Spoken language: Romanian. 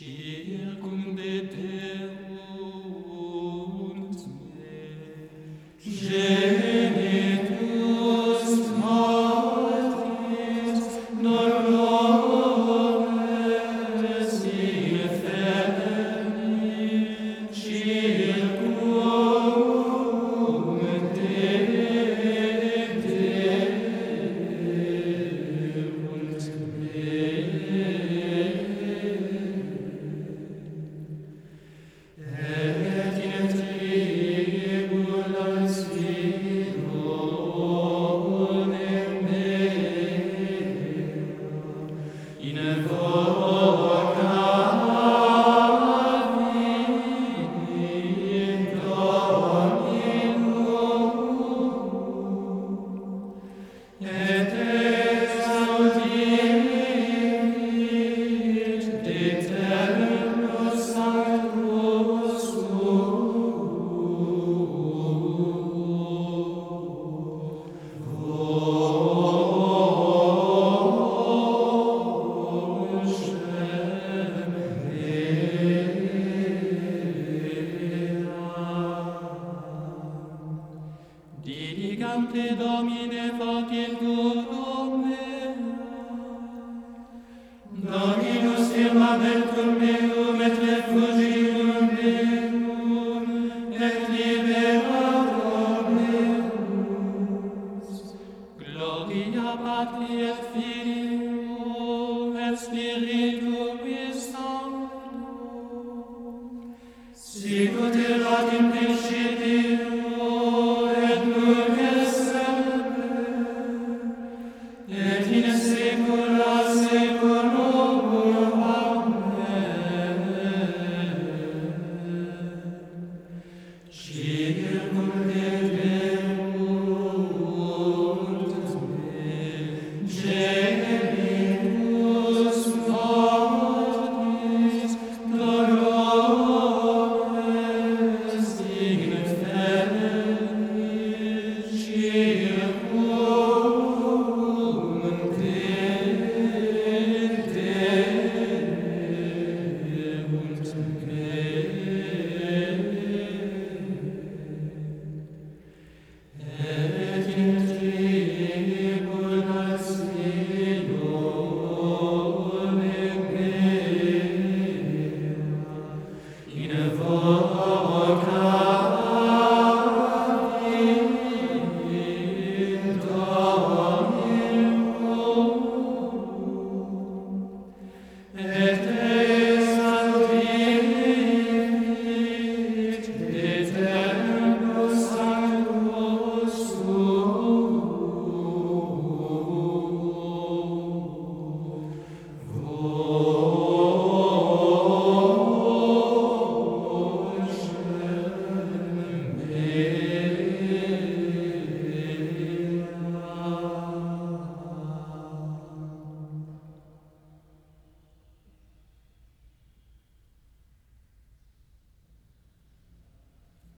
circumdederunt me, genitus Martis, dolores inferni, circumdederunt me. Et in tribulationem mea, invocavi Dominum, et exaudivit de terno sanctus Didicante Domine facientur mea, Dominus firmamentum meum et refugium meum, et liberator meus. Gloria Patri et Filio et Spiritui Sancto, sicut